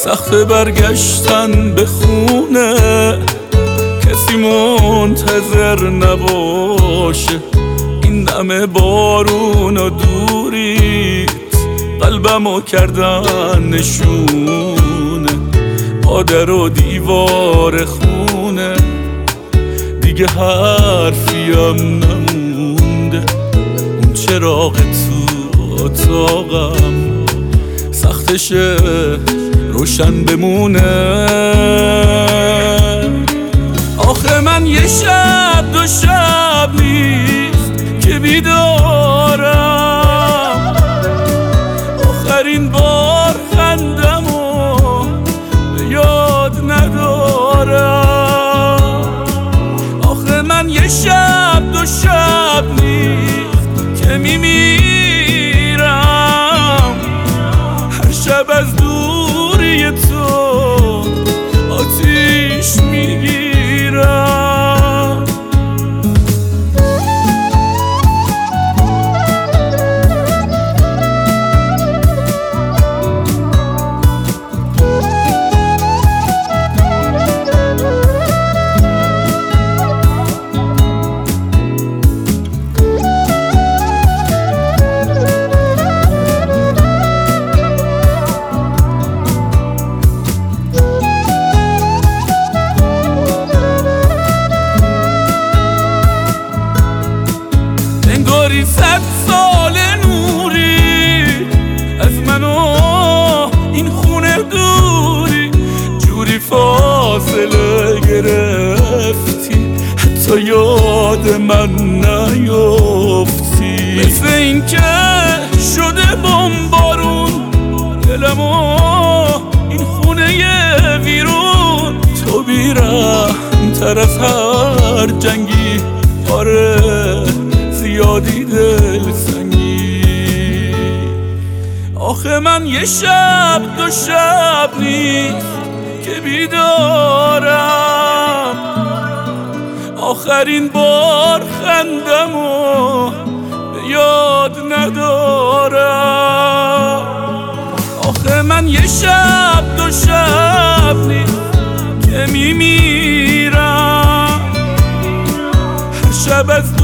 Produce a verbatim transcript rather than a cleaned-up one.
سخت برگشتن به خونه، کسی منتظر نباشه. این همه بارون و دوریت قلبمو کردن نشونه، پادر و دیوار خونه، دیگه حرفیم نمونده. اون چراغ تو اتاقم سختشه روشن بمونه. آخه من یه شب دو شب نیست که بیدارم، آخرین بار خندمو به یاد ندارم. آخه من یه شب دو شب نیست که میمیرم، هر شب از دوری تو آتیش میگیرم. انگاری صد سال نوری از من و این خونه دوری، جوری فاصله گرفتی حتی یاد من نیفتی. مثل این که شده بمبارون دلم و این خونه ویرون، تو بیرحم تر از هر جنگی، آره زیادی دل سنگی. آخه من یه شب دو شب نیست که بیدارم، آخرین بار خندمو به یاد ندارم. آخه من یه شب دو شب نیست که میمیرم، هر شب از